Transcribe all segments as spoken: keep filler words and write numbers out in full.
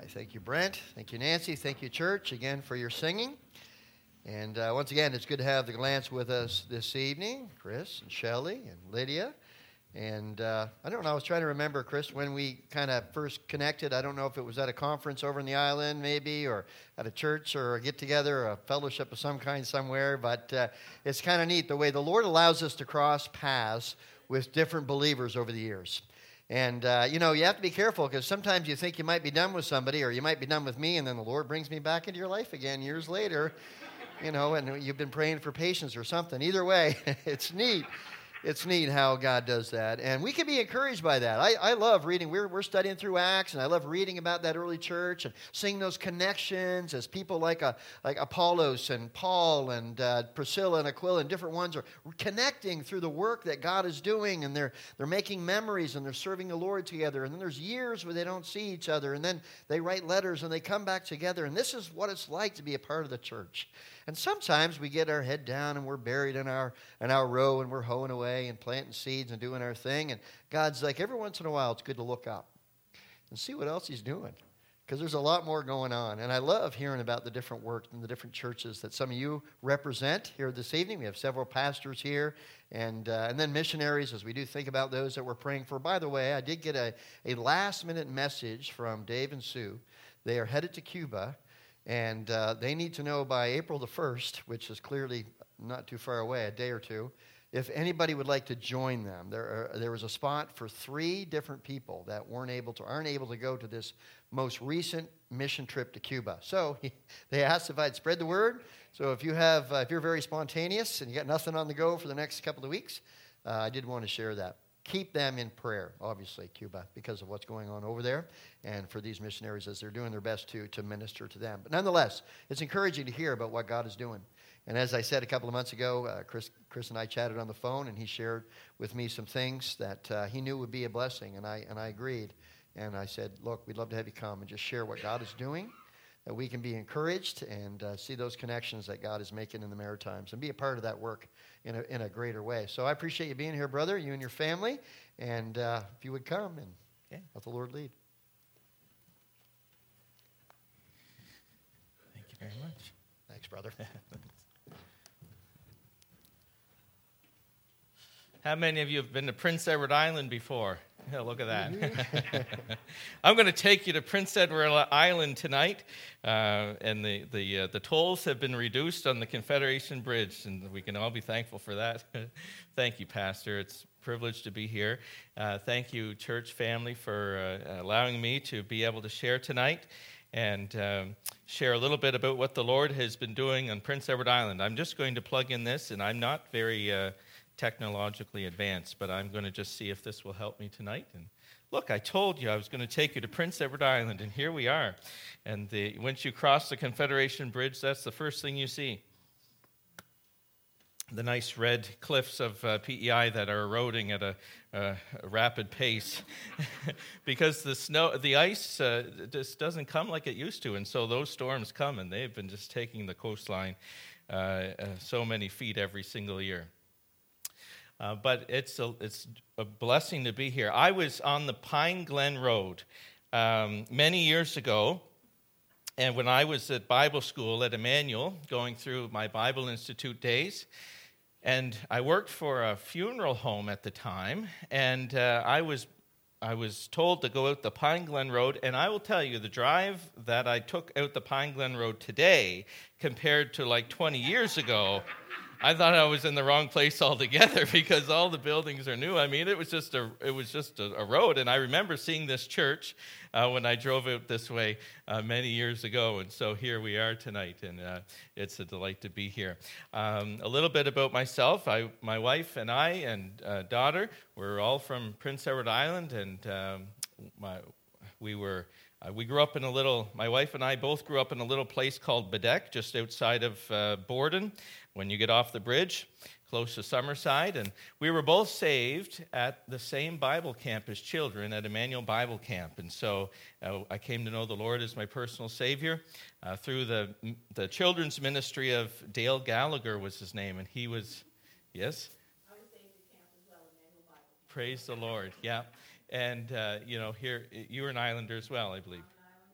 Thank you, Brent. Thank you, Nancy. Thank you, church, again for your singing. And uh, once again, it's good to have the Glantz with us this evening, Chris and Shelley and Lydia. And uh, I don't know, I was trying to remember, Chris, when we kind of first connected. I don't know if it was at a conference over in the island maybe, or at a church or a get-together, a fellowship of some kind somewhere. But uh, it's kind of neat the way the Lord allows us to cross paths with different believers over the years. And, uh, you know, you have to be careful because sometimes you think you might be done with somebody or you might be done with me, and then the Lord brings me back into your life again years later, you know, and you've been praying for patience or something. Either way, it's neat. It's neat how God does that. And we can be encouraged by that. I, I love reading. We're, we're studying through Acts, and I love reading about that early church and seeing those connections as people like a, like Apollos and Paul and uh, Priscilla and Aquila and different ones are connecting through the work that God is doing, and they're, they're making memories, and they're serving the Lord together. And then there's years where they don't see each other, and then they write letters, and they come back together. And this is what it's like to be a part of the church. And sometimes we get our head down and we're buried in our in our row and we're hoeing away and planting seeds and doing our thing. And God's like, every once in a while, it's good to look up and see what else he's doing, because there's a lot more going on. And I love hearing about the different work and the different churches that some of you represent here this evening. We have several pastors here and uh, and then missionaries as we do think about those that we're praying for. By the way, I did get a, a last-minute message from Dave and Sue. They are headed to Cuba. And uh, they need to know by April the first, which is clearly not too far away, a day or two, if anybody would like to join them. There, are, there was a spot for three different people that weren't able to, aren't able to go to this most recent mission trip to Cuba. So they asked if I'd spread the word. So if you have, uh, if you're very spontaneous and you got nothing on the go for the next couple of weeks, uh, I did want to share that. Keep them in prayer, obviously, Cuba, because of what's going on over there, and for these missionaries as they're doing their best to, to minister to them. But nonetheless, it's encouraging to hear about what God is doing. And as I said a couple of months ago, uh, Chris, Chris and I chatted on the phone, and he shared with me some things that uh, he knew would be a blessing, and I and I agreed. And I said, look, we'd love to have you come and just share what God is doing, that we can be encouraged and uh, see those connections that God is making in the Maritimes and be a part of that work in a, in a greater way. So I appreciate you being here, brother, you and your family. And uh, if you would come and okay, let the Lord lead. Thank you very much. Thanks, brother. How many of you have been to Prince Edward Island before? Yeah, look at that. I'm going to take you to Prince Edward Island tonight, uh, and the the uh, the tolls have been reduced on the Confederation Bridge, and we can all be thankful for that. Thank you, Pastor. It's a privilege to be here. Uh, thank you, church family, for uh, allowing me to be able to share tonight and um, share a little bit about what the Lord has been doing on Prince Edward Island. I'm just going to plug in this, and I'm not very Uh, technologically advanced, but I'm going to just see if this will help me tonight. And look, I told you I was going to take you to Prince Edward Island, and here we are. And the, once you cross the Confederation Bridge, that's the first thing you see. The nice red cliffs of uh, P E I that are eroding at a, uh, a rapid pace because the snow, the ice uh, just doesn't come like it used to, and so those storms come, and they've been just taking the coastline uh, uh, so many feet every single year. Uh, but it's a, it's a blessing to be here. I was on the Pine Glen Road um, many years ago, and when I was at Bible school at Emmanuel, going through my Bible Institute days, and I worked for a funeral home at the time, and uh, I was I was told to go out the Pine Glen Road, and I will tell you, the drive that I took out the Pine Glen Road today compared to like twenty years ago, I thought I was in the wrong place altogether because all the buildings are new. I mean, it was just a it was just a, a road, and I remember seeing this church uh, when I drove out this way uh, many years ago, and so here we are tonight, and uh, it's a delight to be here. Um, a little bit about myself: I, my wife and I and uh, daughter, we're all from Prince Edward Island, and um, my, we were. Uh, we grew up in a little, my wife and I both grew up in a little place called Bedeck, just outside of uh, Borden, when you get off the bridge, close to Summerside. And we were both saved at the same Bible camp as children at Emmanuel Bible Camp. And so uh, I came to know the Lord as my personal Savior uh, through the the children's ministry of Dale Gallagher was his name. And he was, yes? I was saved at camp as well, Emmanuel Bible Camp. Praise the Lord, yeah. And, uh, you know, here, you were an Islander as well, I believe.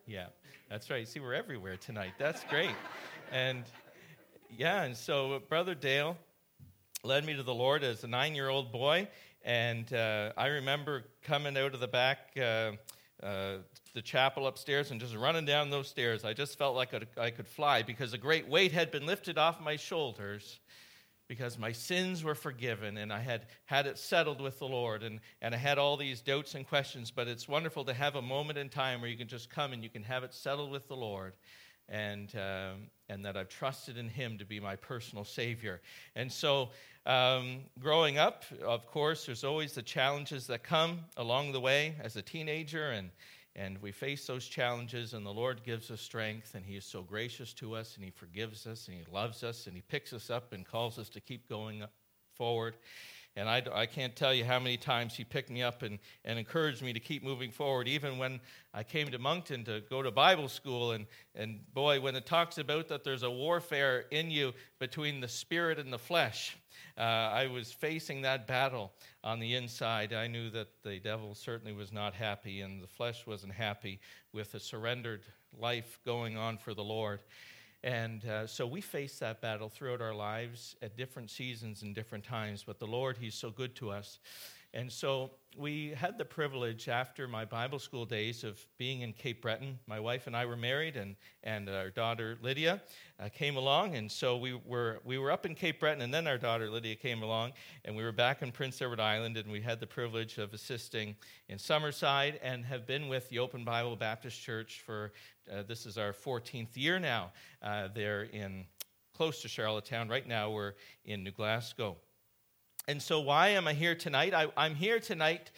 Yeah, that's right. See, we're everywhere tonight. That's great. And yeah, and so Brother Dale led me to the Lord as a nine-year-old boy, and uh, I remember coming out of the back, uh, uh, the chapel upstairs, and just running down those stairs. I just felt like I could, I could fly because a great weight had been lifted off my shoulders, because my sins were forgiven, and I had had it settled with the Lord, and, and I had all these doubts and questions, but it's wonderful to have a moment in time where you can just come and you can have it settled with the Lord, and um, and that I've trusted in Him to be my personal Savior. And so um, growing up, of course, there's always the challenges that come along the way as a teenager, and And we face those challenges, and the Lord gives us strength, and He is so gracious to us, and He forgives us, and He loves us, and He picks us up and calls us to keep going forward. And I, I can't tell you how many times He picked me up and, and encouraged me to keep moving forward, even when I came to Moncton to go to Bible school. And, and boy, when it talks about that there's a warfare in you between the spirit and the flesh, uh, I was facing that battle on the inside. I knew that the devil certainly was not happy, and the flesh wasn't happy with a surrendered life going on for the Lord. And uh, so we face that battle throughout our lives at different seasons and different times. But the Lord, He's so good to us. And so we had the privilege after my Bible school days of being in Cape Breton. My wife and I were married, and, and our daughter Lydia uh, came along. And so we were we were up in Cape Breton, and then our daughter Lydia came along, and we were back in Prince Edward Island, and we had the privilege of assisting in Summerside and have been with the Open Bible Baptist Church for, uh, this is our fourteenth year now. Uh, they're in close to Charlottetown. Right now we're in New Glasgow. And so why am I here tonight? I, I'm here tonight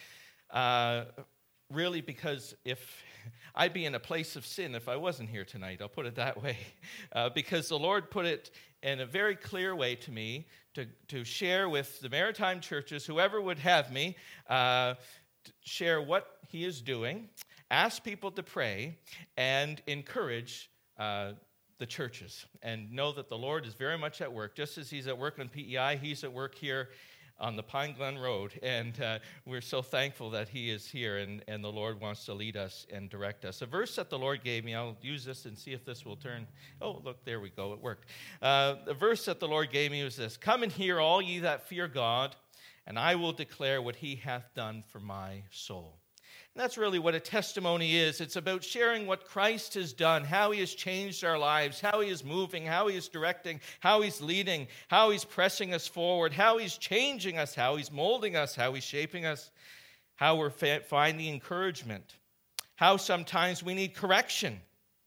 uh, really because if I'd be in a place of sin if I wasn't here tonight. I'll put it that way. Uh, because the Lord put it in a very clear way to me to, to share with the Maritime churches, whoever would have me, uh, to share what He is doing, ask people to pray, and encourage uh the churches, and know that the Lord is very much at work. Just as He's at work on P E I, He's at work here on the Pine Glen Road, and uh, we're so thankful that He is here, and, and the Lord wants to lead us and direct us. A verse that the Lord gave me, I'll use this and see if this will turn. Oh, look, there we go, it worked. Uh, the verse that the Lord gave me was this: "Come and hear, all ye that fear God, and I will declare what He hath done for my soul." And that's really what a testimony is. It's about sharing what Christ has done, how He has changed our lives, how He is moving, how He is directing, how He's leading, how He's pressing us forward, how He's changing us, how He's molding us, how He's shaping us, how we're fa- finding encouragement, how sometimes we need correction,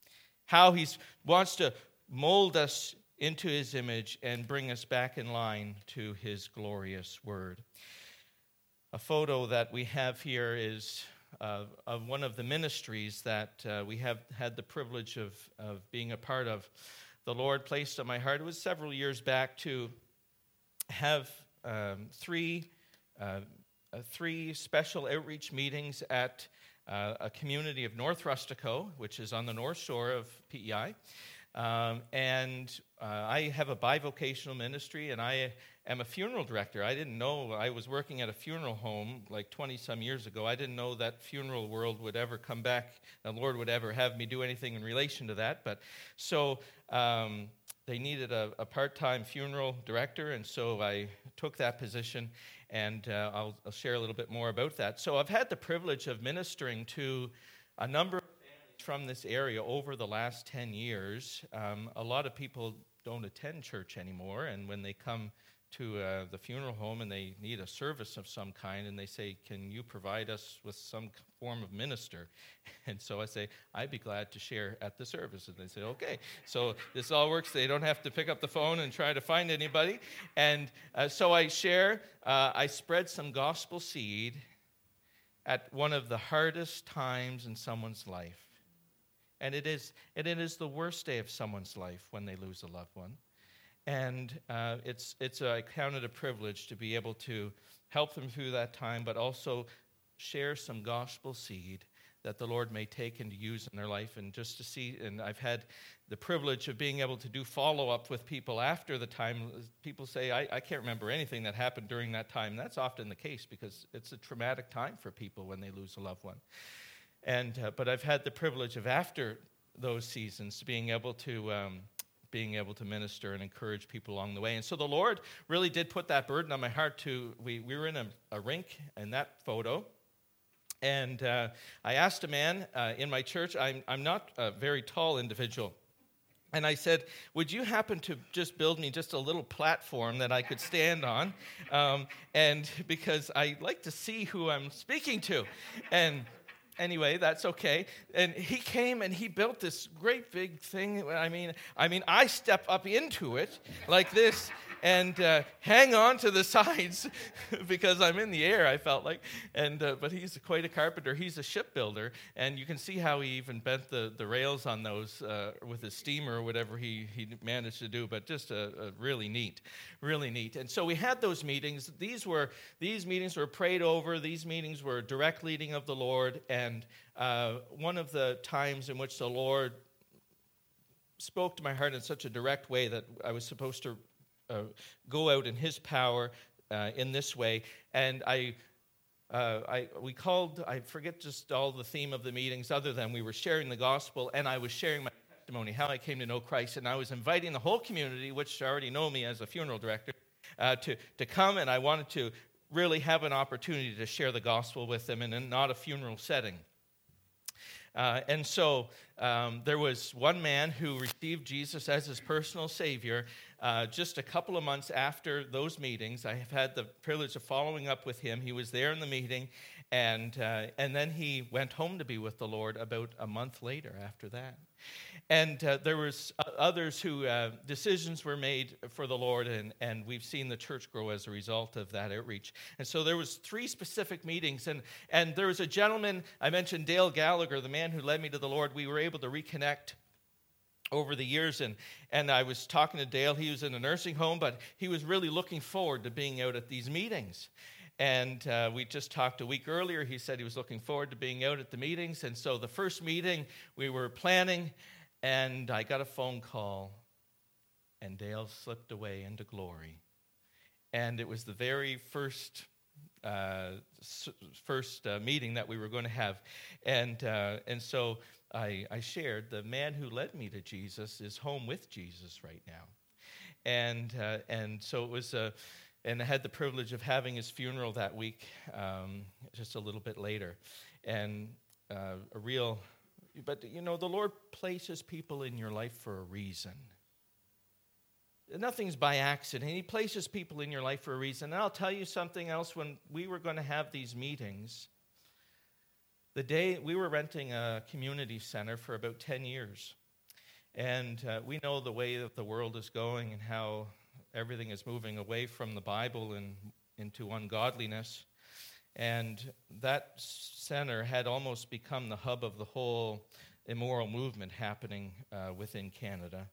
how He wants to mold us into His image and bring us back in line to His glorious word. A photo that we have here is Uh, of one of the ministries that uh, we have had the privilege of, of being a part of. The Lord placed on my heart, it was several years back, to have um, three, uh, uh, three special outreach meetings at uh, a community of North Rustico, which is on the north shore of P E I. Um, and uh, I have a bivocational ministry, and I am a funeral director. I didn't know, I was working at a funeral home like twenty-some years ago. I didn't know that funeral world would ever come back, the Lord would ever have me do anything in relation to that. But so um, they needed a, a part-time funeral director, and so I took that position, and uh, I'll, I'll share a little bit more about that. So I've had the privilege of ministering to a number of families from this area over the last ten years. Um, a lot of people don't attend church anymore, and when they come to uh, the funeral home and they need a service of some kind, and they say, "Can you provide us with some form of minister?" And so I say, "I'd be glad to share at the service." And they say, "Okay." So this all works. They don't have to pick up the phone and try to find anybody. And uh, so I share, uh, I spread some gospel seed at one of the hardest times in someone's life. And it is, and it is the worst day of someone's life when they lose a loved one. And uh, it's it's a, I count it a privilege to be able to help them through that time, but also share some gospel seed that the Lord may take and use in their life. And just to see, and I've had the privilege of being able to do follow-up with people after the time. People say, I, I can't remember anything that happened during that time. And that's often the case because it's a traumatic time for people when they lose a loved one. And uh, but I've had the privilege of, after those seasons, being able to um, being able to minister and encourage people along the way. And so the Lord really did put that burden on my heart to, we, we were in a, a rink in that photo, and uh, I asked a man uh, in my church, I'm, I'm not a very tall individual, and I said, would you happen to just build me just a little platform that I could stand on, um, and because I like to see who I'm speaking to. And anyway, that's okay. And he came and he built this great big thing. I mean, I mean, I step up into it like this and uh, hang on to the sides because I'm in the air, I felt like. And uh, but he's quite a carpenter. He's a shipbuilder, and you can see how he even bent the, the rails on those uh, with his steamer or whatever he, he managed to do. But just a, a really neat, really neat. And so we had those meetings. These were these meetings were prayed over. These meetings were direct leading of the Lord. And uh, one of the times in which the Lord spoke to my heart in such a direct way that I was supposed to Uh, go out in his power uh, in this way. And I, uh, I, we called, I forget just all the theme of the meetings other than we were sharing the gospel, and I was sharing my testimony, how I came to know Christ, and I was inviting the whole community, which already know me as a funeral director, uh, to, to come, and I wanted to really have an opportunity to share the gospel with them in a, not a funeral setting. Uh, and so um, there was one man who received Jesus as his personal Savior uh, just a couple of months after those meetings. I have had the privilege of following up with him. He was there in the meeting, and uh, and then he went home to be with the Lord about a month later after that. And uh, there was others who uh, decisions were made for the Lord, and, and we've seen the church grow as a result of that outreach. And so there was three specific meetings, and, and there was a gentleman, I mentioned Dale Gallagher, the man who led me to the Lord. We were able to reconnect over the years, and, and I was talking to Dale. He was in a nursing home, but he was really looking forward to being out at these meetings. And uh, we just talked a week earlier. He said he was looking forward to being out at the meetings. And so the first meeting we were planning, and I got a phone call, and Dale slipped away into glory. And it was the very first uh, first uh, meeting that we were going to have. And uh, and so I, I shared, the man who led me to Jesus is home with Jesus right now. And uh, and so it was a... And I had the privilege of having his funeral that week, um, just a little bit later. And uh, a real, but you know, the Lord places people in your life for a reason. Nothing's by accident. He places people in your life for a reason. And I'll tell you something else. When we were going to have these meetings, the day we were renting a community center for about ten years. And uh, we know the way that the world is going and how everything is moving away from the Bible and into ungodliness. And that center had almost become the hub of the whole immoral movement happening uh, within Canada.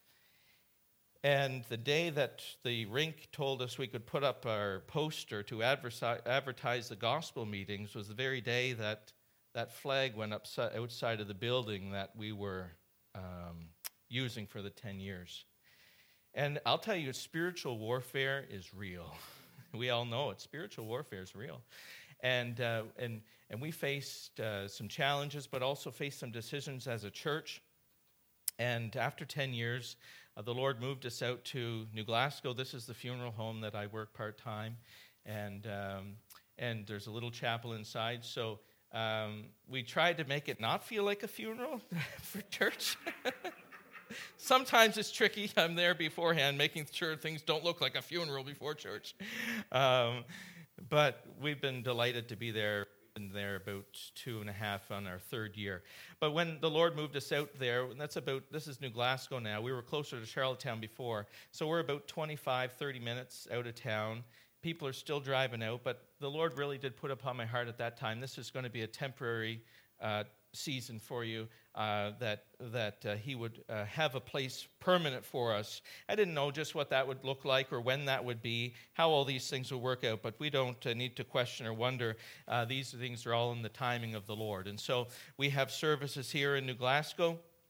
And the day that the rink told us we could put up our poster to adversi- advertise the gospel meetings was the very day that that flag went up outside of the building that we were um, using for the ten years. And I'll tell you, spiritual warfare is real. We all know it. Spiritual warfare is real. And uh, and and we faced uh, some challenges, but also faced some decisions as a church. And after ten years, uh, the Lord moved us out to New Glasgow. This is the funeral home that I work part-time. And, um, and there's a little chapel inside. So um, we tried to make it not feel like a funeral for church. Sometimes it's tricky. I'm there beforehand, making sure things don't look like a funeral before church. Um, but we've been delighted to be there. We've been there about two and a half on our third year. But when the Lord moved us out there, and that's about, this is New Glasgow now. We were closer to Charlottetown before. So we're about twenty-five, thirty minutes out of town. People are still driving out, but the Lord really did put upon my heart at that time, this is going to be a temporary uh, season for you, uh, that that uh, he would uh, have a place permanent for us. I didn't know just what that would look like or when that would be, how all these things will work out, but we don't uh, need to question or wonder. Uh, these things are all in the timing of the Lord. And so we have services here in New Glasgow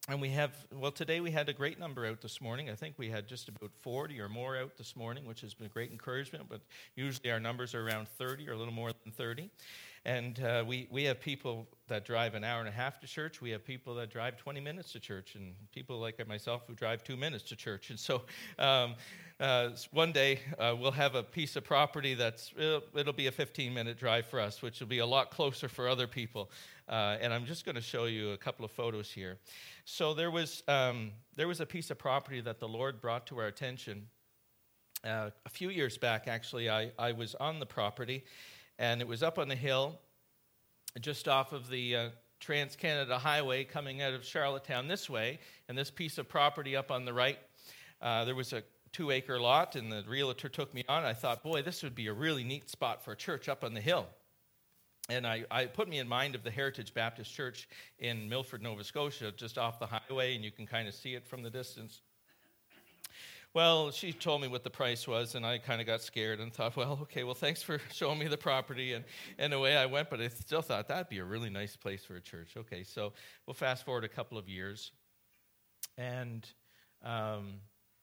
And we have, well, today we had a great number out this morning. I think we had just about forty or more out this morning, which has been great encouragement. But usually our numbers are around thirty or a little more than thirty. And uh, we, we have people that drive an hour and a half to church. We have people that drive twenty minutes to church, and people like myself who drive two minutes to church. And so um, uh, one day uh, we'll have a piece of property that's, it'll, it'll be a fifteen-minute drive for us, which will be a lot closer for other people. Uh, and I'm just going to show you a couple of photos here. So there was um, there was a piece of property that the Lord brought to our attention uh, a few years back. Actually, I, I was on the property, and it was up on the hill, just off of the uh, Trans-Canada Highway coming out of Charlottetown this way. And this piece of property up on the right, uh, there was a two-acre lot, and the realtor took me on. I thought, boy, this would be a really neat spot for a church up on the hill. And I, I put me in mind of the Heritage Baptist Church in Milford, Nova Scotia, just off the highway, and you can kind of see it from the distance. Well, she told me what the price was, and I kind of got scared and thought, well, okay, well, thanks for showing me the property. And, and away I went, but I still thought that'd be a really nice place for a church. Okay, so we'll fast forward a couple of years. And um,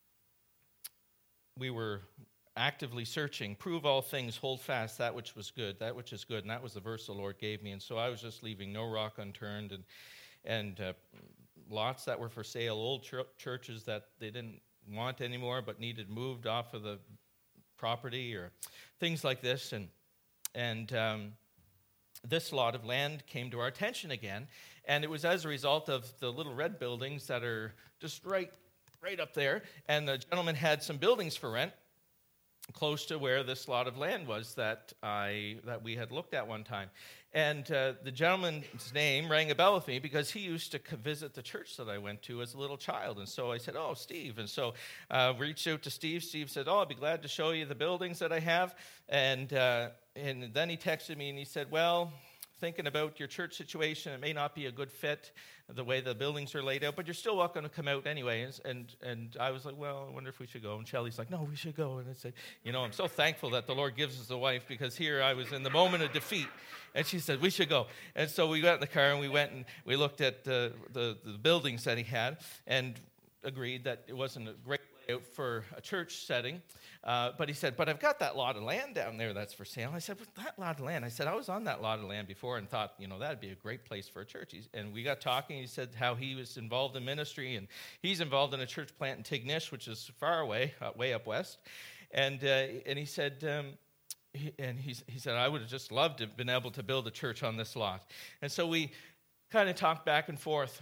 we were actively searching, prove all things, hold fast that which was good, that which is good. And that was the verse the Lord gave me. And so I was just leaving no rock unturned, and, and uh, lots that were for sale, old ch- churches that they didn't want anymore but needed moved off of the property, or things like this. And and um, this lot of land came to our attention again, and it was as a result of the little red buildings that are just right right up there. And the gentleman had some buildings for rent close to where this lot of land was that I that we had looked at one time. And uh, the gentleman's name rang a bell with me because he used to visit the church that I went to as a little child. And so I said, oh, Steve. And so I uh, reached out to Steve. Steve said, oh, I'd be glad to show you the buildings that I have. And uh, and then he texted me and he said, well, thinking about your church situation, it may not be a good fit the way the buildings are laid out, but you're still welcome to come out anyways. And and I was like, well, I wonder if we should go. And Shelley's like, no, we should go. And I said, you know, I'm so thankful that the Lord gives us a wife, because here I was in the moment of defeat. And she said, we should go. And so we got in the car and we went and we looked at the, the, the buildings that he had, and agreed that it wasn't a great layout for a church setting. Uh, but he said, but I've got that lot of land down there that's for sale. I said, well, that lot of land? I said, I was on that lot of land before and thought, you know, that'd be a great place for a church. He's, and we got talking. He said how he was involved in ministry, and he's involved in a church plant in Tignish, which is far away, uh, way up west. And uh, and he said, um, he, and he, he said, I would have just loved to have been able to build a church on this lot. And so we kind of talked back and forth.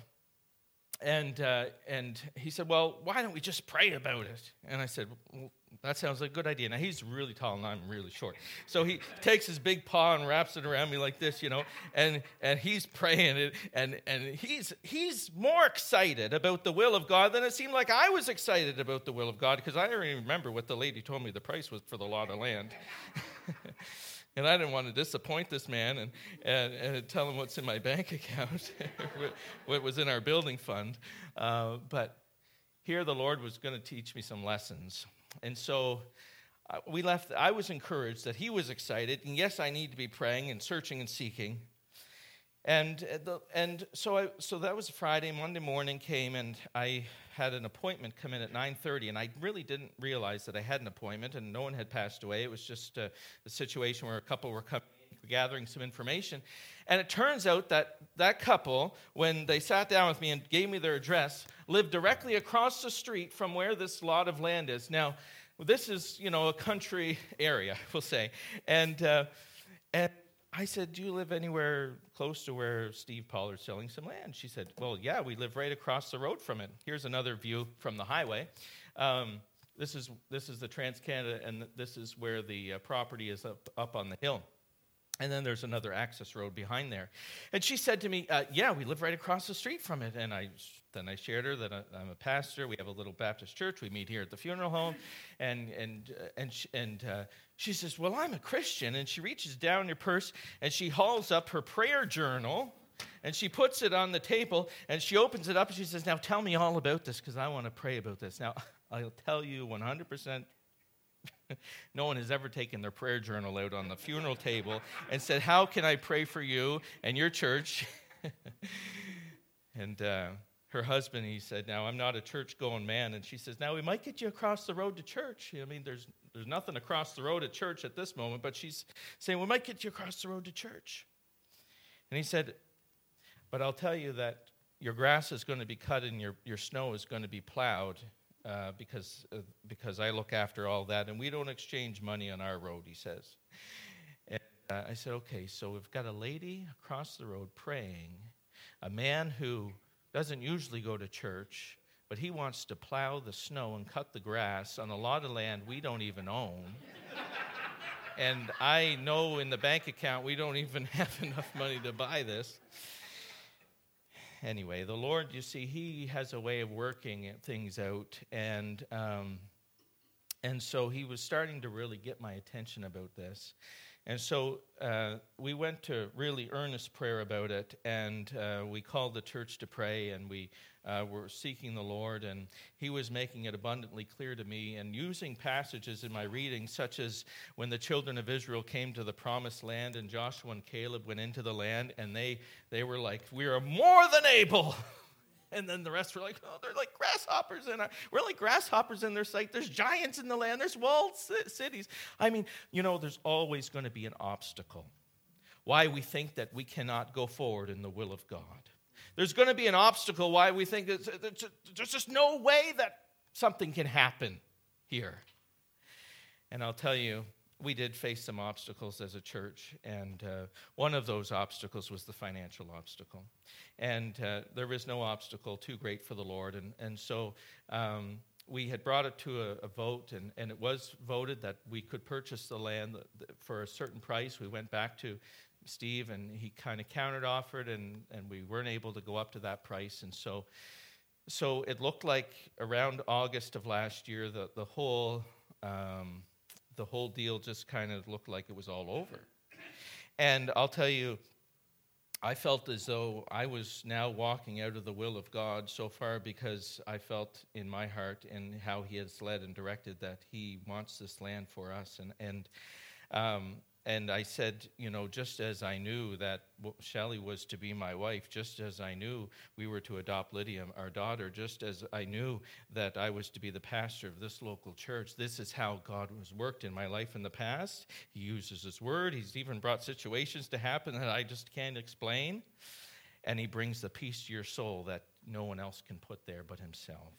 And uh, and he said, well, why don't we just pray about it? And I said, well, that sounds like a good idea. Now, he's really tall and I'm really short. So he takes his big paw and wraps it around me like this, you know, and and he's praying it. And, and he's he's more excited about the will of God than it seemed like I was excited about the will of God, because I don't even remember what the lady told me the price was for the lot of land. And I didn't want to disappoint this man and, and, and tell him what's in my bank account, what was in our building fund. Uh, but here the Lord was going to teach me some lessons. And so uh, we left. I was encouraged that he was excited. And yes, I need to be praying and searching and seeking. And uh, the, and so I so that was Friday. Monday morning came, and I had an appointment come in at nine thirty, and I really didn't realize that I had an appointment, and no one had passed away. It was just a, a situation where a couple were coming, gathering some information. And it turns out that that couple, when they sat down with me and gave me their address, lived directly across the street from where this lot of land is. Now, this is, you know, a country area, we'll say. And uh, and I said, do you live anywhere close to where Steve Pollard's selling some land? She said, well, yeah, we live right across the road from it. Here's another view from the highway. Um, this is this is the Trans-Canada, and this is where the uh, property is up, up on the hill. And then there's another access road behind there. And she said to me, uh, yeah, we live right across the street from it. And I then I shared her that I, I'm a pastor. We have a little Baptist church. We meet here at the funeral home. And and uh, and she, and uh, she says, well, I'm a Christian. And she reaches down her purse and she hauls up her prayer journal. And she puts it on the table. And she opens it up and she says, now tell me all about this, because I want to pray about this. Now, I'll tell you one hundred percent. No one has ever taken their prayer journal out on the funeral table and said, how can I pray for you and your church? and uh, her husband, he said, now, I'm not a church-going man. And she says, now, we might get you across the road to church. I mean, there's there's nothing across the road at church at this moment, but she's saying, we might get you across the road to church. And he said, but I'll tell you that your grass is going to be cut and your, your snow is going to be plowed uh, because, uh, because I look after all that, and we don't exchange money on our road, he says. And uh, I said, okay, so we've got a lady across the road praying, a man who doesn't usually go to church, but he wants to plow the snow and cut the grass on a lot of land we don't even own. And I know in the bank account we don't even have enough money to buy this. Anyway, the Lord, you see, he has a way of working things out. And um, and so he was starting to really get my attention about this. And so uh, we went to really earnest prayer about it, and uh, we called the church to pray, and we uh, were seeking the Lord, and he was making it abundantly clear to me, and using passages in my reading, such as when the children of Israel came to the promised land, and Joshua and Caleb went into the land, and they, they were like, we are more than able. And then the rest were like, oh, they're like grasshoppers in our, we're like grasshoppers in their sight. There's giants in the land. There's walled cities. I mean, you know, there's always going to be an obstacle. Why we think that we cannot go forward in the will of God. There's going to be an obstacle why we think that there's just no way that something can happen here. And I'll tell you, we did face some obstacles as a church, and uh, one of those obstacles was the financial obstacle. And uh, there was no obstacle too great for the Lord, and, and so um, we had brought it to a, a vote, and, and it was voted that we could purchase the land for a certain price. We went back to Steve, and he kind of countered-offered, and, and we weren't able to go up to that price, and so so it looked like around August of last year, the, the whole... Um, the whole deal just kind of looked like it was all over. And I'll tell you, I felt as though I was now walking out of the will of God so far, because I felt in my heart and how he has led and directed that he wants this land for us. And and um, and I said, you know, just as I knew that Shelley was to be my wife, just as I knew we were to adopt Lydia, our daughter, just as I knew that I was to be the pastor of this local church, this is how God has worked in my life in the past. He uses his word. He's even brought situations to happen that I just can't explain. And he brings the peace to your soul that no one else can put there but himself.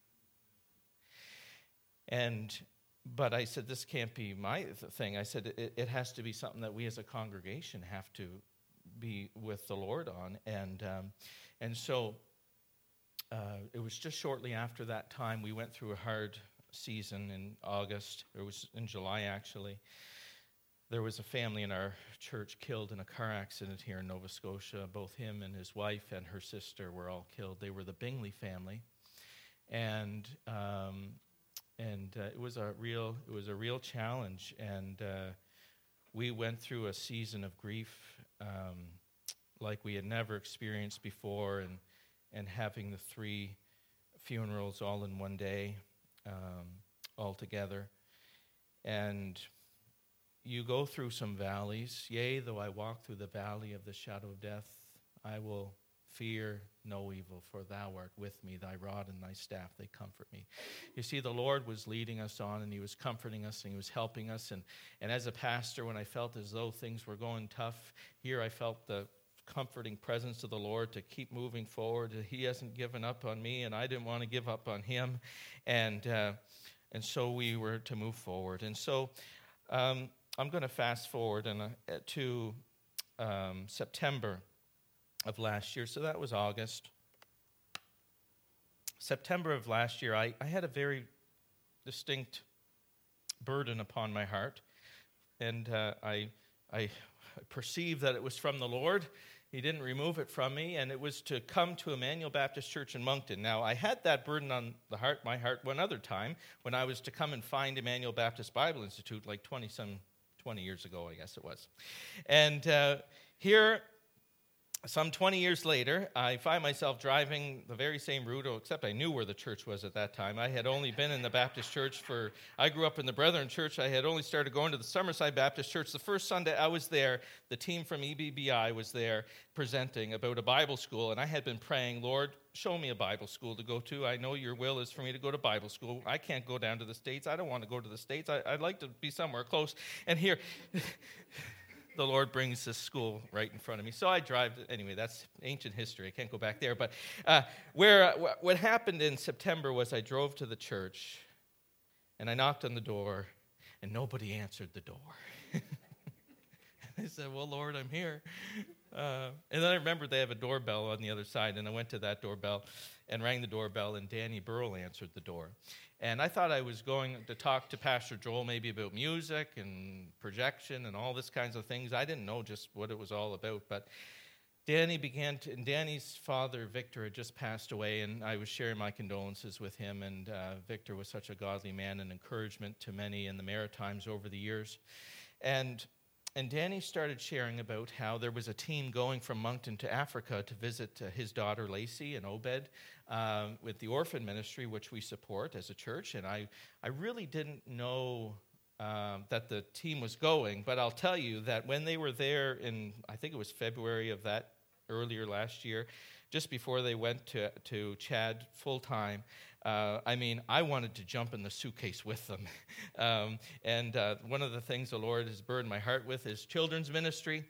And But I said, this can't be my thing. I said, it, it has to be something that we as a congregation have to be with the Lord on. And um, and so uh, it was just shortly after that time we went through a hard season in August. It was in July, actually. There was a family in our church killed in a car accident here in Nova Scotia. Both him and his wife and her sister were all killed. They were the Bingley family. And... Um, And uh, it was a real, it was a real challenge, and uh, we went through a season of grief um, like we had never experienced before, and and having the three funerals all in one day, um, all together. And you go through some valleys. Yea, though I walk through the valley of the shadow of death, I will fear no evil, for thou art with me, thy rod and thy staff, they comfort me. You see, the Lord was leading us on, and he was comforting us, and he was helping us. And, and as a pastor, when I felt as though things were going tough, here I felt the comforting presence of the Lord to keep moving forward. He hasn't given up on me, and I didn't want to give up on him. And, uh, and so we were to move forward. And so um, I'm going to fast forward and, uh, to um, September of last year. So that was August. September of last year, I, I had a very distinct burden upon my heart. And uh, I, I perceived that it was from the Lord. He didn't remove it from me, and it was to come to Emmanuel Baptist Church in Moncton. Now, I had that burden on the heart, my heart one other time, when I was to come and find Emmanuel Baptist Bible Institute like twenty-some, twenty years ago, I guess it was. And uh, here... some twenty years later, I find myself driving the very same route, except I knew where the church was at that time. I had only been in the Baptist church for, I grew up in the Brethren Church. I had only started going to the Summerside Baptist Church. The first Sunday I was there, the team from E B B I was there presenting about a Bible school, and I had been praying, Lord, show me a Bible school to go to. I know your will is for me to go to Bible school. I can't go down to the States. I don't want to go to the States. I, I'd like to be somewhere close. And here... the Lord brings this school right in front of me. So I drive, anyway, that's ancient history. I can't go back there. But uh, where uh, what happened in September was I drove to the church, and I knocked on the door, and nobody answered the door. I said, well, Lord, I'm here. Uh, and then I remembered they have a doorbell on the other side, and I went to that doorbell and rang the doorbell, and Danny Burrell answered the door. And I thought I was going to talk to Pastor Joel maybe about music and projection and all this kinds of things. I didn't know just what it was all about. But Danny began to, and Danny's father, Victor, had just passed away, and I was sharing my condolences with him. And uh, Victor was such a godly man and encouragement to many in the Maritimes over the years. And And Danny started sharing about how there was a team going from Moncton to Africa to visit uh, his daughter Lacey and Obed um, with the orphan ministry, which we support as a church. And I, I really didn't know um, that the team was going, but I'll tell you that when they were there in, I think it was February of that earlier last year, just before they went to, to Chad full-time, Uh, I mean, I wanted to jump in the suitcase with them. um, and uh, one of the things the Lord has burdened my heart with is children's ministry.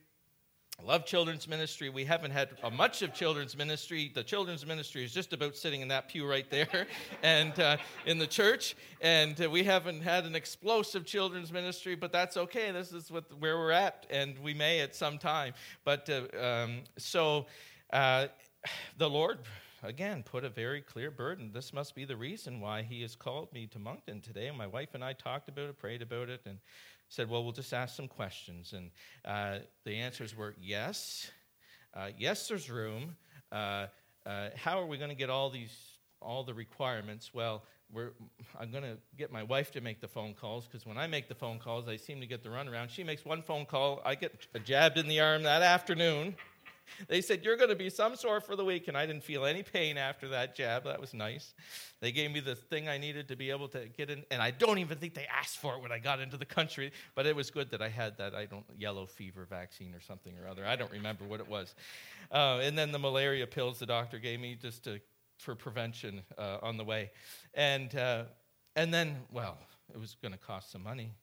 I love children's ministry. We haven't had uh, much of children's ministry. The children's ministry is just about sitting in that pew right there and uh, in the church. And uh, we haven't had an explosive children's ministry, but that's okay. This is what, where we're at, and we may at some time. But uh, um, so uh, the Lord... again, put a very clear burden. This must be the reason why he has called me to Moncton today. And my wife and I talked about it, prayed about it, and said, well, we'll just ask some questions. And uh, the answers were yes. Uh, yes, there's room. Uh, uh, how are we going to get all these, all the requirements? Well, we're, I'm going to get my wife to make the phone calls, because when I make the phone calls, I seem to get the runaround. She makes one phone call. I get jabbed in the arm that afternoon. They said, you're going to be some sore for the week, and I didn't feel any pain after that jab. That was nice. They gave me the thing I needed to be able to get in, and I don't even think they asked for it when I got into the country, but it was good that I had that, I don't, yellow fever vaccine or something or other. I don't remember what it was. Uh, and then the malaria pills the doctor gave me just to, for prevention uh, on the way. And, uh, and then, well, it was going to cost some money.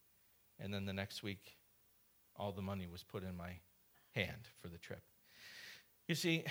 And then the next week, all the money was put in my hand for the trip. You see,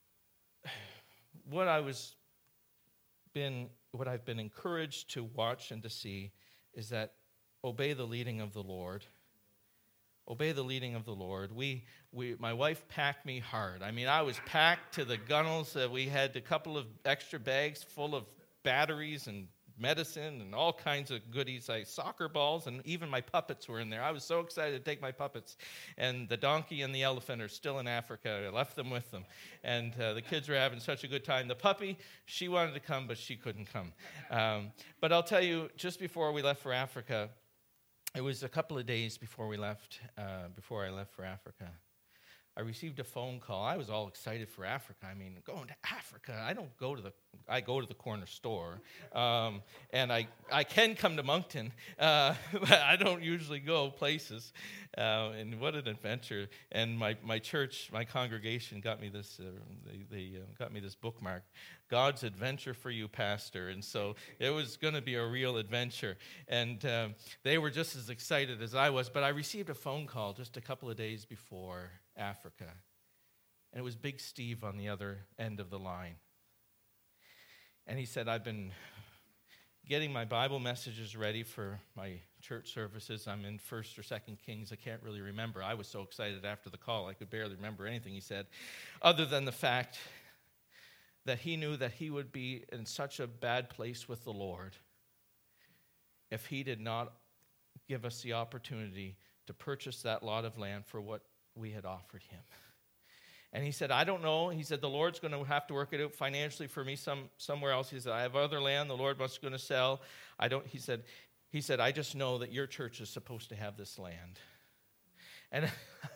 what I was been, what I've been encouraged to watch and to see is that obey the leading of the Lord. Obey the leading of the Lord. We, we, my wife packed me hard. I mean, I was packed to the gunnels. Uh, we had a couple of extra bags full of batteries and medicine and all kinds of goodies, like soccer balls, and even my puppets were in there. I was so excited to take my puppets. And the donkey and the elephant are still in Africa. I left them with them. And uh, the kids were having such a good time. The puppy, she wanted to come, but she couldn't come. Um, but I'll tell you, just before we left for Africa, it was a couple of days before we left, uh, before I left for Africa, I received a phone call. I was all excited for Africa. I mean, going to Africa. I don't go to the, I go to the corner store. Um, and I, I can come to Moncton, uh, but I don't usually go places. Uh, and what an adventure. And my, my church, my congregation got me this, uh, they, they uh, got me this bookmark, God's Adventure for You, Pastor. And so it was going to be a real adventure. And uh, they were just as excited as I was. But I received a phone call just a couple of days before Africa. And it was Big Steve on the other end of the line. And he said, I've been getting my Bible messages ready for my church services. I'm in First or Second Kings. I can't really remember. I was so excited after the call, I could barely remember anything he said, other than the fact that he knew that he would be in such a bad place with the Lord if he did not give us the opportunity to purchase that lot of land for what we had offered him. And he said, I don't know. He said, the Lord's going to have to work it out financially for me some somewhere else. He said, I have other land the Lord was going to sell. I don't, he said, he said, I just know that your church is supposed to have this land. And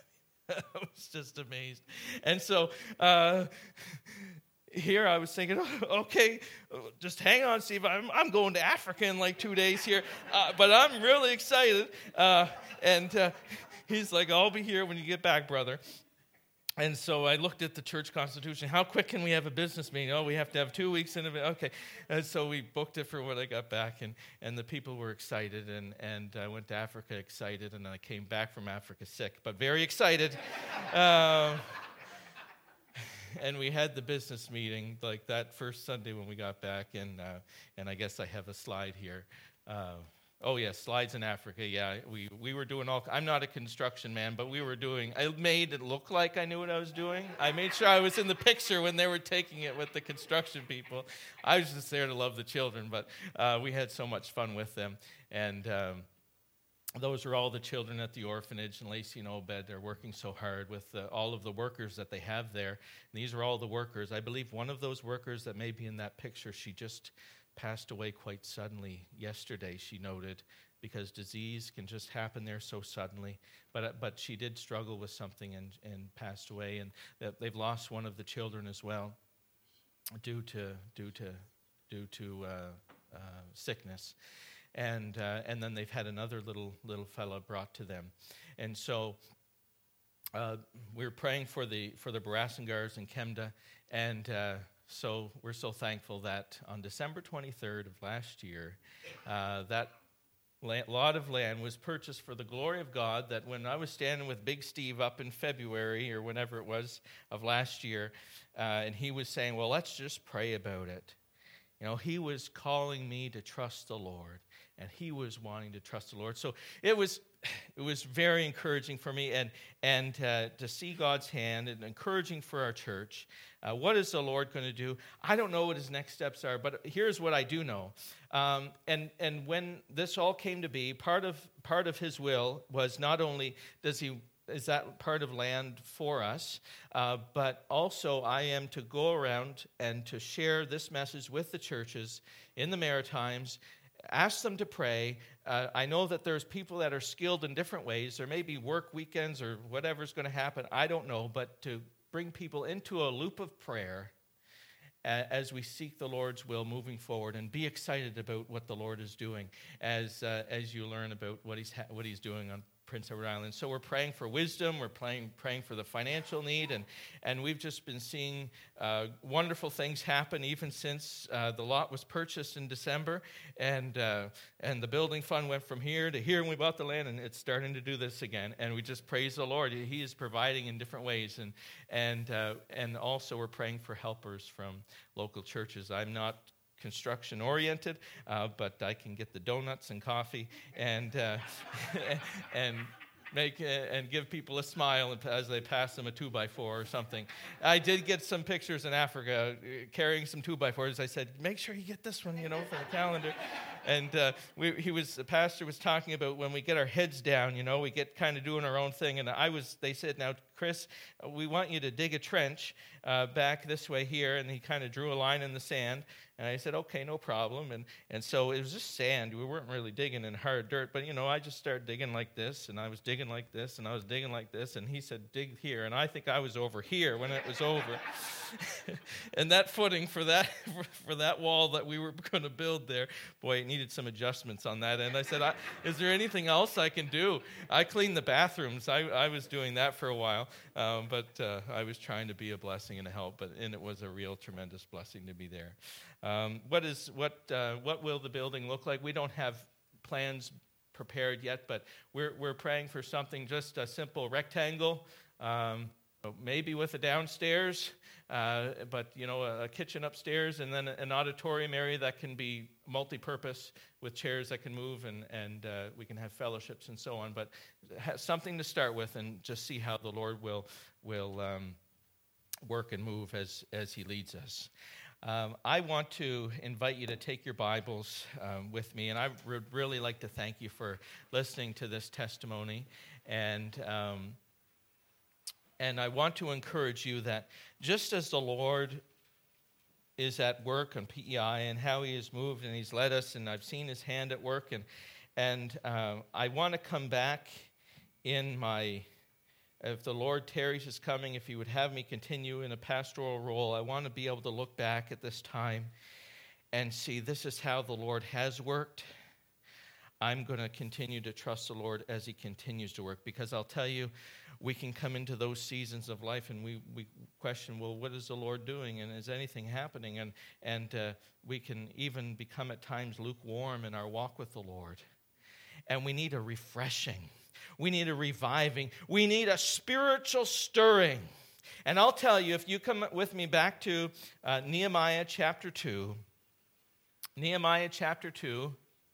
I was just amazed. And so uh, here I was thinking, okay, just hang on, Steve. I'm, I'm going to Africa in like two days here, uh, but I'm really excited. Uh, and uh, he's like, I'll be here when you get back, brother. And so I looked at the church constitution. How quick can we have a business meeting? Oh, we have to have two weeks in advance. Okay. And so we booked it for when I got back, and, and the people were excited, and, and I went to Africa excited, and I came back from Africa sick, but very excited. uh, and we had the business meeting like that first Sunday when we got back, and uh, and I guess I have a slide here. Uh, Oh, yes, slides in Africa. Yeah, we, we were doing all, I'm not a construction man, but we were doing, I made it look like I knew what I was doing. I made sure I was in the picture when they were taking it with the construction people. I was just there to love the children, but uh, we had so much fun with them. And um, those are all the children at the orphanage, and Lacey and Obed, they're working so hard with uh, all of the workers that they have there. And these are all the workers. I believe one of those workers that may be in that picture, she just passed away quite suddenly yesterday, she noted, because disease can just happen there so suddenly. But but she did struggle with something and, and passed away, and they've lost one of the children as well due to due to due to uh, uh, sickness, and uh, and then they've had another little little fella brought to them, and so uh, we're praying for the for the Barasingars in Kemda, and. Uh, So we're so thankful that on December twenty-third of last year, uh, that lot of land was purchased for the glory of God, that when I was standing with Big Steve up in February or whenever it was of last year, uh, and he was saying, well, let's just pray about it. You know, he was calling me to trust the Lord, and he was wanting to trust the Lord. So it was it was very encouraging for me, and and uh, to see God's hand, and encouraging for our church. Uh, what is the Lord going to do? I don't know what his next steps are, but here's what I do know. Um, and and when this all came to be, part of part of his will was not only does he is that part of land for us, uh, but also I am to go around and to share this message with the churches in the Maritimes. Ask them to pray. Uh, I know that there's people that are skilled in different ways. There may be work weekends or whatever's going to happen. I don't know, but to bring people into a loop of prayer as we seek the Lord's will moving forward, and be excited about what the Lord is doing as uh, as you learn about what he's ha- what he's doing on Prince Edward Island. So we're praying for wisdom, we're praying praying for the financial need, and and we've just been seeing uh, wonderful things happen even since uh, the lot was purchased in December, and uh, and the building fund went from here to here, and we bought the land, and it's starting to do this again, and we just praise the Lord. He is providing in different ways, and and uh, and also we're praying for helpers from local churches. I'm not construction oriented, uh, but I can get the donuts and coffee and uh, and make uh, and give people a smile as they pass them a two by four or something. I did get some pictures in Africa uh, carrying some two by fours. I said, make sure you get this one, you know, for the calendar. And uh, we, he was, the pastor was talking about when we get our heads down, you know, we get kind of doing our own thing. And I was, they said, now, Chris, we want you to dig a trench uh, back this way here. And he kind of drew a line in the sand. And I said, okay, no problem. And and so it was just sand. We weren't really digging in hard dirt. But, you know, I just started digging like this. And I was digging like this. And I was digging like this. And he said, dig here. And I think I was over here when it was over. And that footing for that for that wall that we were going to build there, boy, it needed some adjustments on that end. I said, I, is there anything else I can do? I cleaned the bathrooms. I, I was doing that for a while. Um, but uh, I was trying to be a blessing and a help. But and it was a real tremendous blessing to be there. Um, what is what uh, what will the building look like? We don't have plans prepared yet, but we're we're praying for something just a simple rectangle, um, maybe with a downstairs, uh, but you know a, a kitchen upstairs, and then an auditorium area that can be multi-purpose with chairs that can move, and and uh, we can have fellowships and so on. But something to start with, and just see how the Lord will will um, work and move as as He leads us. Um, I want to invite you to take your Bibles um, with me, and I would really like to thank you for listening to this testimony, and um, and I want to encourage you that just as the Lord is at work on P E I and how He has moved and He's led us, and I've seen His hand at work, and and uh, I want to come back in my if the Lord tarries his coming, if he would have me continue in a pastoral role, I want to be able to look back at this time and see this is how the Lord has worked. I'm going to continue to trust the Lord as he continues to work, because I'll tell you, we can come into those seasons of life and we, we question, well, what is the Lord doing, and is anything happening? And, and uh, we can even become at times lukewarm in our walk with the Lord. And we need a refreshing. We need a reviving. We need a spiritual stirring. And I'll tell you, if you come with me back to uh, Nehemiah chapter two, Nehemiah chapter two,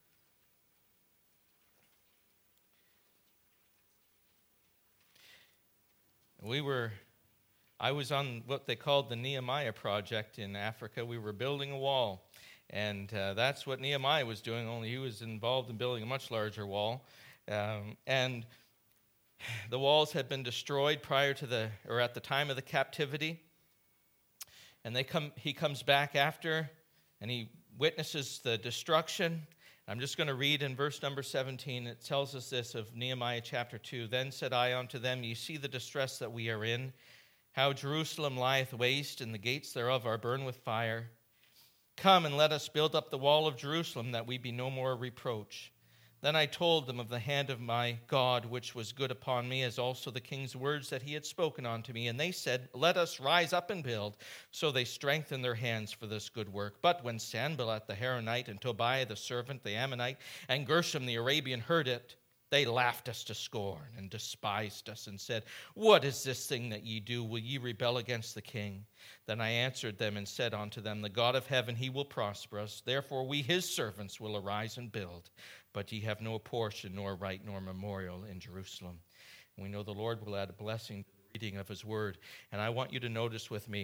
we were, I was on what they called the Nehemiah Project in Africa. We were building a wall, and uh, that's what Nehemiah was doing, only he was involved in building a much larger wall. Um, and the walls had been destroyed prior to the, or at the time of the captivity. And they come, he comes back after, and he witnesses the destruction. I'm just going to read in verse number seventeen. It tells us this of Nehemiah chapter two. Then said I unto them, ye see the distress that we are in, how Jerusalem lieth waste, and the gates thereof are burned with fire. Come and let us build up the wall of Jerusalem, that we be no more reproach. Then I told them of the hand of my God, which was good upon me, as also the king's words that he had spoken unto me. And they said, let us rise up and build. So they strengthened their hands for this good work. But when Sanballat the Horonite, and Tobiah the servant, the Ammonite, and Gershom the Arabian heard it, they laughed us to scorn and despised us, and said, what is this thing that ye do? Will ye rebel against the king? Then I answered them and said unto them, the God of heaven, he will prosper us. Therefore we his servants will arise and build. But ye have no portion, nor right, nor memorial in Jerusalem. And we know the Lord will add a blessing to the reading of his word. And I want you to notice with me,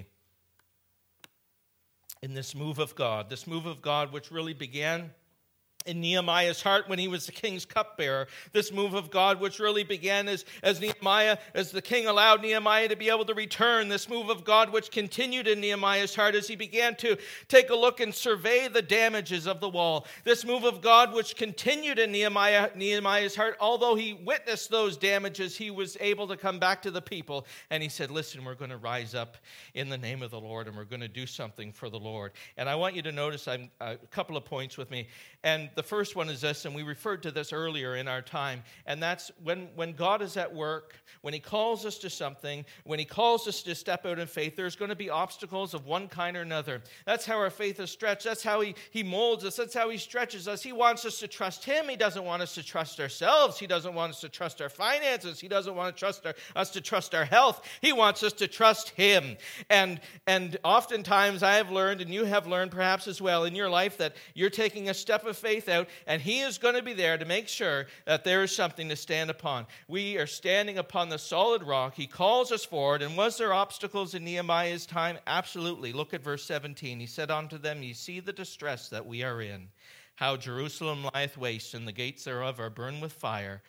in this move of God, this move of God which really began in Nehemiah's heart when he was the king's cupbearer, this move of God which really began as, as Nehemiah, as the king allowed Nehemiah to be able to return, this move of God which continued in Nehemiah's heart as he began to take a look and survey the damages of the wall, this move of God which continued in Nehemiah, Nehemiah's heart, although he witnessed those damages, he was able to come back to the people, and he said, listen, we're going to rise up in the name of the Lord, and we're going to do something for the Lord. And I want you to notice I'm, a couple of points with me, and the first one is this, and we referred to this earlier in our time, and that's when, when God is at work, when he calls us to something, when he calls us to step out in faith, there's going to be obstacles of one kind or another. That's how our faith is stretched. That's how he, he molds us. That's how he stretches us. He wants us to trust him. He doesn't want us to trust ourselves. He doesn't want us to trust our finances. He doesn't want to trust our, us to trust our health. He wants us to trust him. And, and oftentimes I have learned, and you have learned perhaps as well in your life, that you're taking a step of faith out, and he is going to be there to make sure that there is something to stand upon. We are standing upon the solid rock. He calls us forward. And was there obstacles in Nehemiah's time? Absolutely. Look at verse seventeen. He said unto them, ye see the distress that we are in, how Jerusalem lieth waste, and the gates thereof are burned with fire.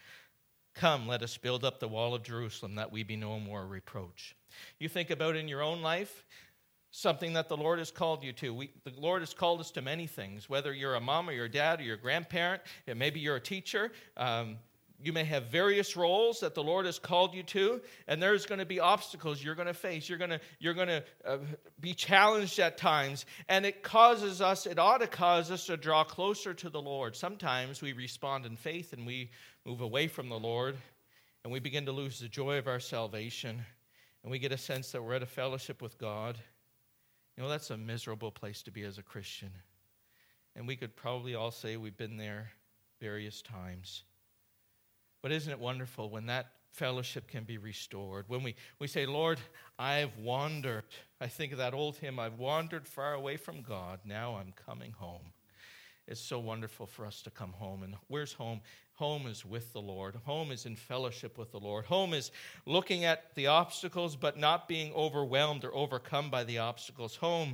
Come, let us build up the wall of Jerusalem, that we be no more reproach. You think about in your own life, something that the Lord has called you to. We, the Lord has called us to many things, whether you're a mom or your dad or your grandparent, and maybe you're a teacher. Um, you may have various roles that the Lord has called you to, and there's going to be obstacles you're going to face. You're going to, you're going to uh, be challenged at times, and it causes us, it ought to cause us to draw closer to the Lord. Sometimes we respond in faith, and we move away from the Lord, and we begin to lose the joy of our salvation, and we get a sense that we're at a fellowship with God. You know, that's a miserable place to be as a Christian. And we could probably all say we've been there various times. But isn't it wonderful when that fellowship can be restored? When we, we say, Lord, I've wandered. I think of that old hymn, I've wandered far away from God. Now I'm coming home. It's so wonderful for us to come home. And where's home? Home is with the Lord. Home is in fellowship with the Lord. Home is looking at the obstacles but not being overwhelmed or overcome by the obstacles. Home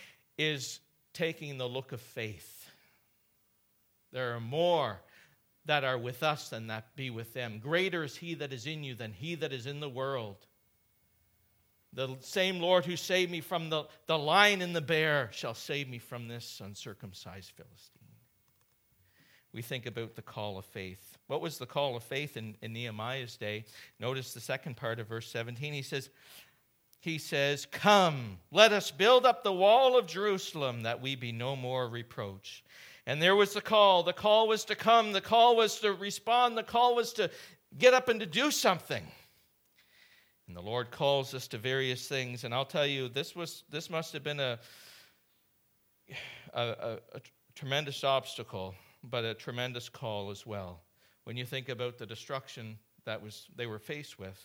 is taking the look of faith. There are more that are with us than that be with them. Greater is he that is in you than he that is in the world. The same Lord who saved me from the, the lion and the bear shall save me from this uncircumcised Philistine. we think about the call of faith. What was the call of faith in, in Nehemiah's day? Notice the second part of verse seventeen. He says, he says, "Come, let us build up the wall of Jerusalem, that we be no more reproach." And there was the call. The call was to come. The call was to respond. The call was to get up and to do something. And the Lord calls us to various things. And I'll tell you, this was this must have been a, a, a, a tremendous obstacle, but a tremendous call as well. When you think about the destruction that was they were faced with.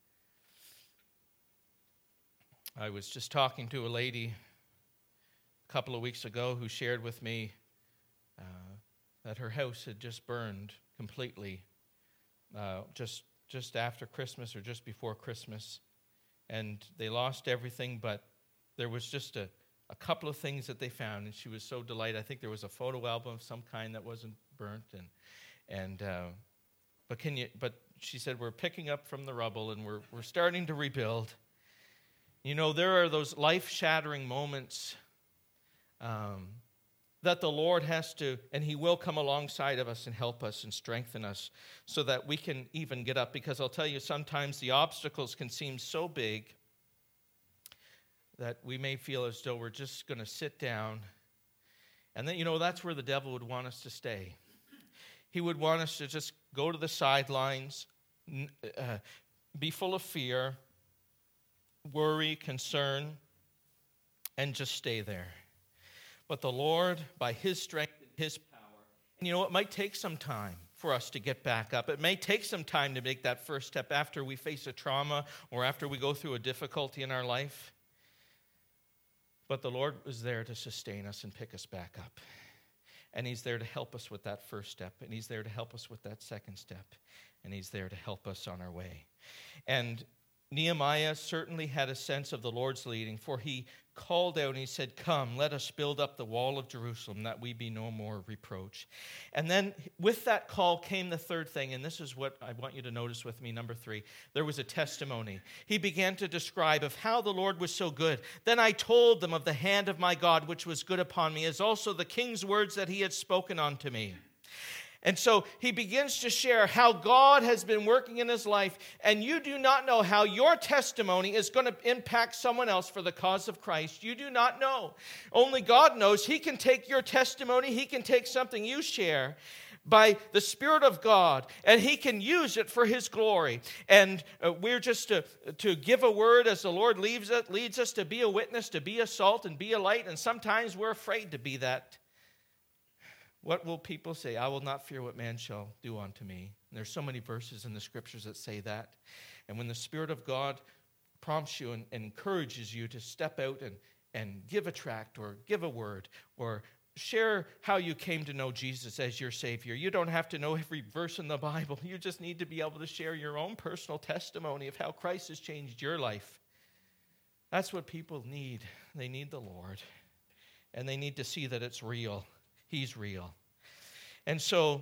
I was just talking to a lady a couple of weeks ago who shared with me uh, that her house had just burned completely uh, just just after Christmas or just before Christmas. And they lost everything, but there was just a, a couple of things that they found, and she was so delighted. I think there was a photo album of some kind that wasn't burnt, and and uh, but can you? But she said, we're picking up from the rubble, and we're we're starting to rebuild. You know, there are those life-shattering moments um, that the Lord has to, and He will come alongside of us and help us and strengthen us so that we can even get up. Because I'll tell you, sometimes the obstacles can seem so big that we may feel as though we're just going to sit down. And then, you know, that's where the devil would want us to stay. He would want us to just go to the sidelines, uh, be full of fear, worry, concern, and just stay there. But the Lord, by His strength and His power, and you know, it might take some time for us to get back up. It may take some time to make that first step after we face a trauma or after we go through a difficulty in our life. But the Lord is there to sustain us and pick us back up. And He's there to help us with that first step. And He's there to help us with that second step. And He's there to help us on our way. And Nehemiah certainly had a sense of the Lord's leading, for he called out and he said, "Come, let us build up the wall of Jerusalem, that we be no more reproach." And then with that call came the third thing, and this is what I want you to notice with me, number three. There was a testimony. He began to describe of how the Lord was so good. "Then I told them of the hand of my God, which was good upon me, as also the king's words that he had spoken unto me." And so he begins to share how God has been working in his life, and you do not know how your testimony is going to impact someone else for the cause of Christ. You do not know. Only God knows. He can take your testimony, He can take something you share by the Spirit of God, and He can use it for His glory. And uh, we're just to, to give a word as the Lord leads us, leads us to be a witness, to be a salt and be a light, and sometimes we're afraid to be that. What will people say? "I will not fear what man shall do unto me." And there's so many verses in the Scriptures that say that. And when the Spirit of God prompts you and, and encourages you to step out and, and give a tract or give a word or share how you came to know Jesus as your Savior, you don't have to know every verse in the Bible. You just need to be able to share your own personal testimony of how Christ has changed your life. That's what people need. They need the Lord. And they need to see that it's real. He's real. And so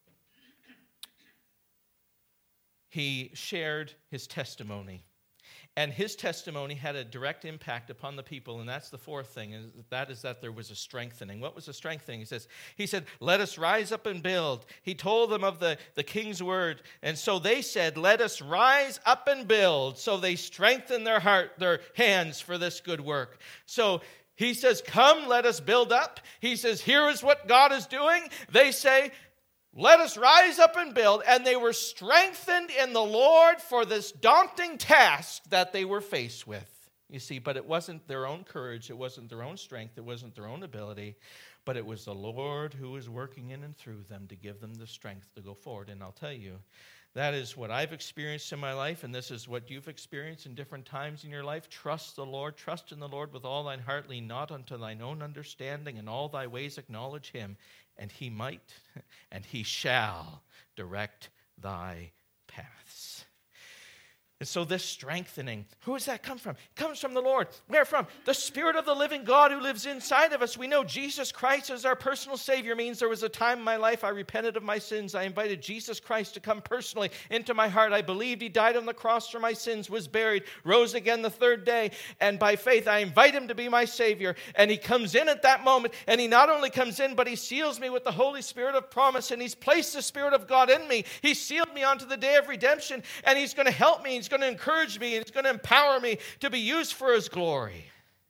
he shared his testimony. And his testimony had a direct impact upon the people. And that's the fourth thing. And that is that there was a strengthening. What was the strengthening? He says, he said, "Let us rise up and build." He told them of the, the king's word. And so they said, "Let us rise up and build." So they strengthened their heart, their hands for this good work. So he says, "Come, let us build up." He says, "Here is what God is doing." They say, "Let us rise up and build." And they were strengthened in the Lord for this daunting task that they were faced with. You see, but it wasn't their own courage. It wasn't their own strength. It wasn't their own ability. But it was the Lord who was working in and through them to give them the strength to go forward. And I'll tell you, that is what I've experienced in my life, and this is what you've experienced in different times in your life. Trust the Lord. Trust in the Lord with all thine heart. Lean not unto thine own understanding. In all thy ways acknowledge Him, and He might, and He shall direct thy paths. And so this strengthening, who does that come from? It comes from the Lord. Where from? The Spirit of the living God who lives inside of us. We know Jesus Christ as our personal Savior means there was a time in my life I repented of my sins. I invited Jesus Christ to come personally into my heart. I believed he died on the cross for my sins, was buried, rose again the third day. And by faith, I invite him to be my Savior. And he comes in at that moment. And he not only comes in, but he seals me with the Holy Spirit of promise. And he's placed the Spirit of God in me. He sealed me onto the day of redemption. And he's going to help me. He's going to encourage me, and he's going to empower me to be used for his glory.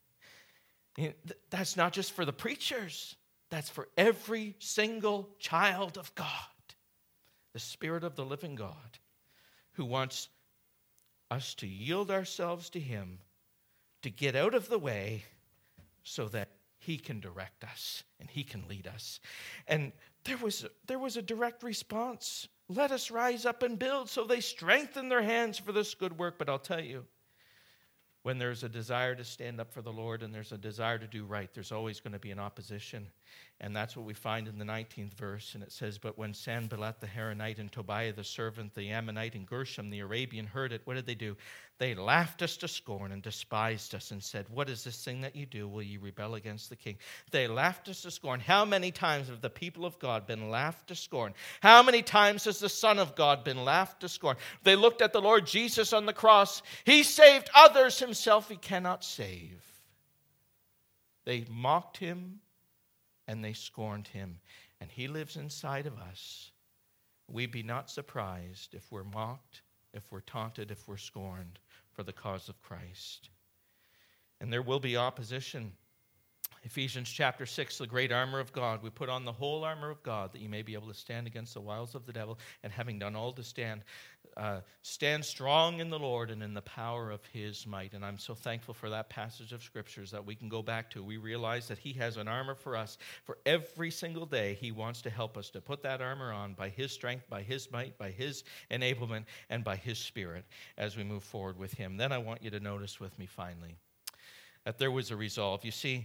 That's not just for the preachers. That's for every single child of God. The Spirit of the living God who wants us to yield ourselves to him, to get out of the way so that he can direct us and he can lead us. And there was, there was a direct response. Let us rise up and build. So they strengthen their hands for this good work. But I'll tell you, when there's a desire to stand up for the Lord and there's a desire to do right, there's always going to be an opposition. And that's what we find in the nineteenth verse. And it says, but when Sanballat the Horonite and Tobiah the servant, the Ammonite, and Gershom the Arabian heard it, what did they do? They laughed us to scorn and despised us and said, what is this thing that you do? Will you rebel against the king? They laughed us to scorn. How many times have the people of God been laughed to scorn? How many times has the Son of God been laughed to scorn? They looked at the Lord Jesus on the cross. He saved others, himself he cannot save. They mocked him and they scorned him. And he lives inside of us. We be not surprised if we're mocked, if we're taunted, if we're scorned for the cause of Christ. And there will be opposition. Ephesians chapter six, the great armor of God. We put on the whole armor of God that you may be able to stand against the wiles of the devil, and having done all to stand, uh, stand strong in the Lord and in the power of his might. And I'm so thankful for that passage of scriptures that we can go back to. We realize that he has an armor for us for every single day. He wants to help us to put that armor on by his strength, by his might, by his enablement, and by his Spirit as we move forward with him. Then I want you to notice with me finally that there was a resolve. You see,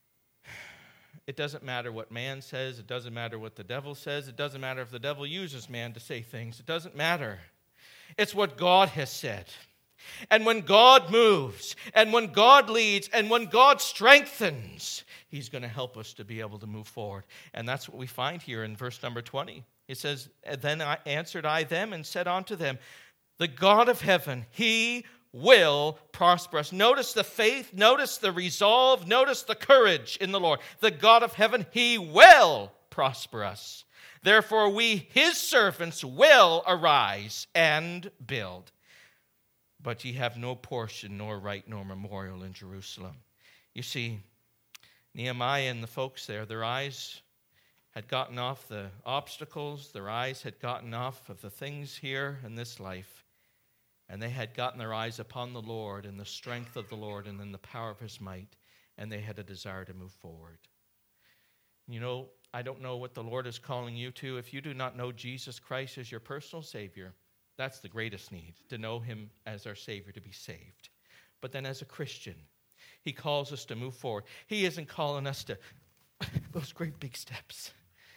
it doesn't matter what man says. It doesn't matter what the devil says. It doesn't matter if the devil uses man to say things. It doesn't matter. It's what God has said. And when God moves, and when God leads, and when God strengthens, he's going to help us to be able to move forward. And that's what we find here in verse number twenty. It says, then I answered I them and said unto them, the God of heaven, he will prosper us. Notice the faith, notice the resolve, notice the courage in the Lord. The God of heaven, he will prosper us. Therefore we, his servants, will arise and build. But ye have no portion, nor right, nor memorial in Jerusalem. You see, Nehemiah and the folks there, their eyes had gotten off the obstacles, their eyes had gotten off of the things here in this life. And they had gotten their eyes upon the Lord and the strength of the Lord and in the power of his might. And they had a desire to move forward. You know, I don't know what the Lord is calling you to. If you do not know Jesus Christ as your personal Savior, that's the greatest need, to know him as our Savior, to be saved. But then as a Christian, he calls us to move forward. He isn't calling us to those great big steps.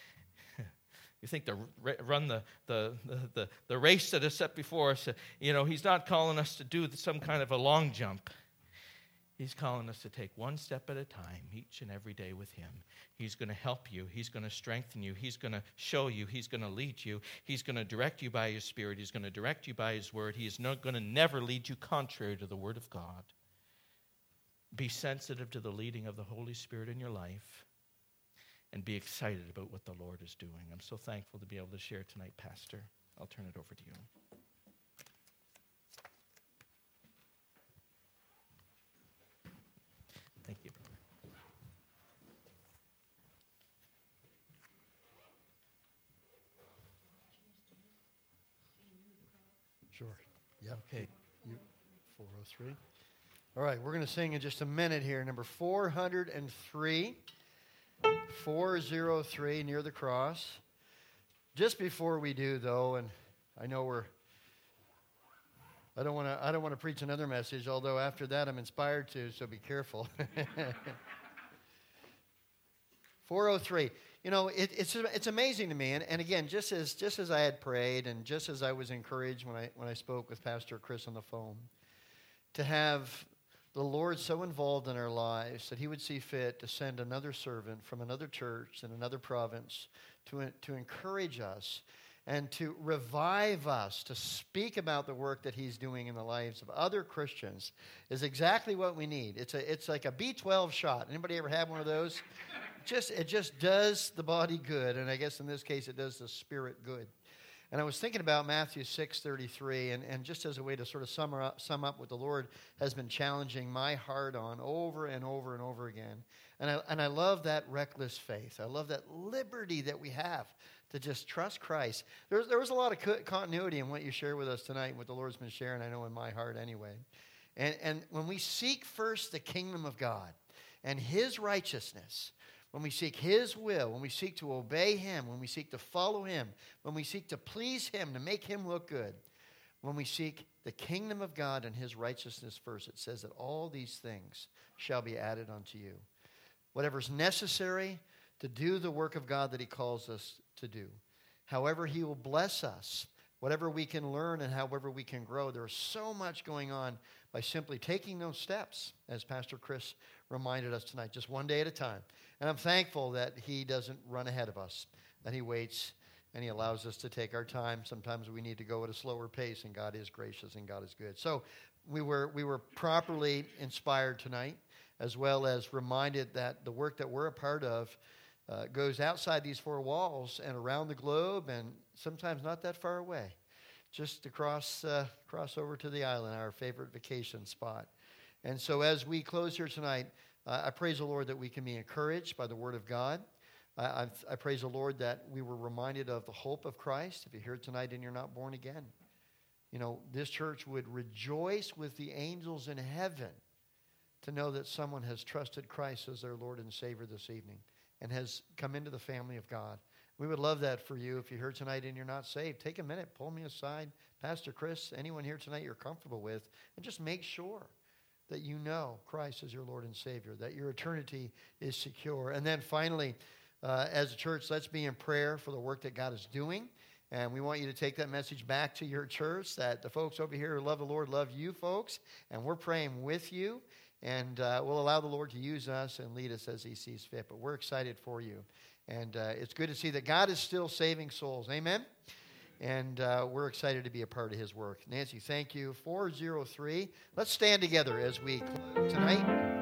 You think to run the, the, the, the race that is set before us, you know, he's not calling us to do some kind of a long jump. He's calling us to take one step at a time, each and every day with him. He's going to help you. He's going to strengthen you. He's going to show you. He's going to lead you. He's going to direct you by his Spirit. He's going to direct you by his word. He is not going to never lead you contrary to the word of God. Be sensitive to the leading of the Holy Spirit in your life. And be excited about what the Lord is doing. I'm so thankful to be able to share tonight, Pastor. I'll turn it over to you. Thank you. Sure. Yeah. Okay. You, four oh three. All right. We're going to sing in just a minute here. Number four hundred three. four oh three, near the cross. Just before we do, though, and I know we're, I don't want to, I don't want to preach another message, although after that I'm inspired to, so be careful. four oh three. You know, it, it's it's amazing to me, and, and again, just as just as I had prayed, and just as I was encouraged when I when I spoke with Pastor Chris on the phone, to have the Lord so involved in our lives that He would see fit to send another servant from another church in another province to to encourage us and to revive us, to speak about the work that He's doing in the lives of other Christians, is exactly what we need. It's a it's like a B twelve shot. Anybody ever have one of those? Just it just does the body good, and I guess in this case it does the spirit good. And I was thinking about Matthew six thirty-three, and, and just as a way to sort of sum up, sum up what the Lord has been challenging my heart on over and over and over again. And I, and I love that reckless faith. I love that liberty that we have to just trust Christ. There, there was a lot of co- continuity in what you share with us tonight, and what the Lord's been sharing, I know, in my heart anyway. And, and when we seek first the kingdom of God and His righteousness, when we seek His will, when we seek to obey Him, when we seek to follow Him, when we seek to please Him, to make Him look good, when we seek the kingdom of God and His righteousness first, it says that all these things shall be added unto you. Whatever's necessary to do the work of God that He calls us to do. However He will bless us, whatever we can learn and however we can grow. There's so much going on by simply taking those steps, as Pastor Chris reminded us tonight, just one day at a time. And I'm thankful that He doesn't run ahead of us, that He waits and He allows us to take our time. Sometimes we need to go at a slower pace, and God is gracious and God is good. So we were we were properly inspired tonight, as well as reminded that the work that we're a part of uh, goes outside these four walls and around the globe, and sometimes not that far away, just across uh, cross over to the island, our favorite vacation spot. And so as we close here tonight, uh, I praise the Lord that we can be encouraged by the Word of God. I, I, I praise the Lord that we were reminded of the hope of Christ. If you're here tonight and you're not born again, you know, this church would rejoice with the angels in heaven to know that someone has trusted Christ as their Lord and Savior this evening and has come into the family of God. We would love that for you. If you're here tonight and you're not saved, take a minute, pull me aside. Pastor Chris, anyone here tonight you're comfortable with, and just make sure that you know Christ is your Lord and Savior, that your eternity is secure. And then finally, uh, as a church, let's be in prayer for the work that God is doing. And we want you to take that message back to your church, that the folks over here who love the Lord love you folks, and we're praying with you. And uh, we'll allow the Lord to use us and lead us as He sees fit. But we're excited for you. And uh, it's good to see that God is still saving souls. Amen? And uh, we're excited to be a part of His work. Nancy, thank you. four oh three. Let's stand together as we close tonight.